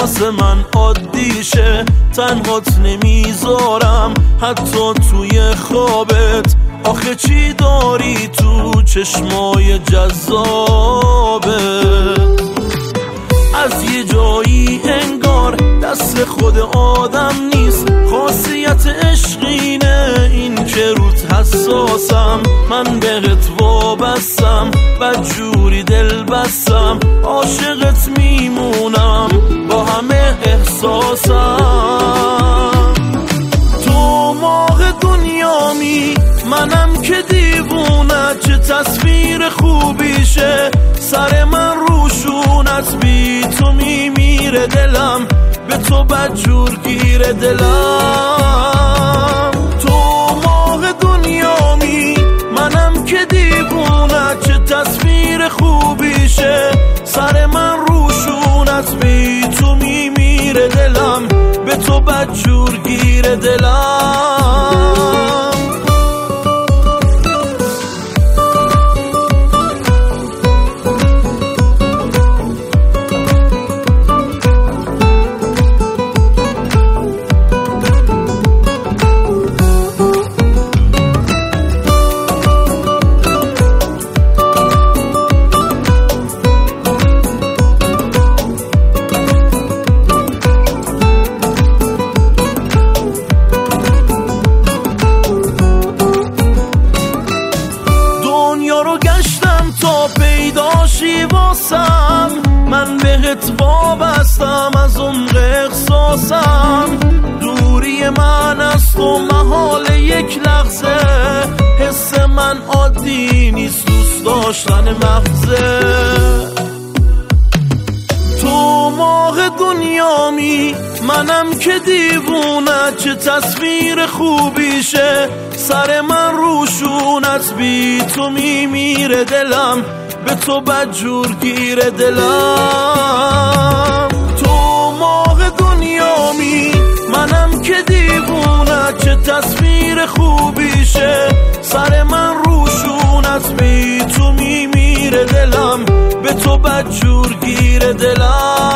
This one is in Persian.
واسه من عادیشه، تنهات نمیذارم حتی توی خوابت. آخه چی داری تو چشمای جذابت؟ از یه جایی انگار دست خود آدم نیست، خاصیت عشقینه این که روت حساسم. من بهت وابستم، بدجوری دل بستم، عاشقت میمونم با همه احساسم. تو ماه دنیامی، منم که دیوونت، چه تصویر خوبیشه سر من روشونت. بی تو میمیره دلم، به تو بدجور گیره دلم. تو ماه دنیامی، منم که دیوونت، چه تصویر خوبیشه سر من روشونت. بی تو میمیره دلم، به تو بدجور گیره دلم. پیداشی واسم، من بهت وابستم از عمق احساسم. دوری من از تو محال یک لحظه، حس من عادی نیست، دوست داشتن مغزه. تو ماه دنیامی، منم که دیوونت، چه تصویر خوبیشه سر من روشونت. بی تو میمیره دلم، به تو بدجور گیره دلم. تو ماه دنیامی، منم که دیوونت، چه تصویر خوبیشه سر من روشونت. بی تو میمیره دلم، به تو بدجور گیره دلم.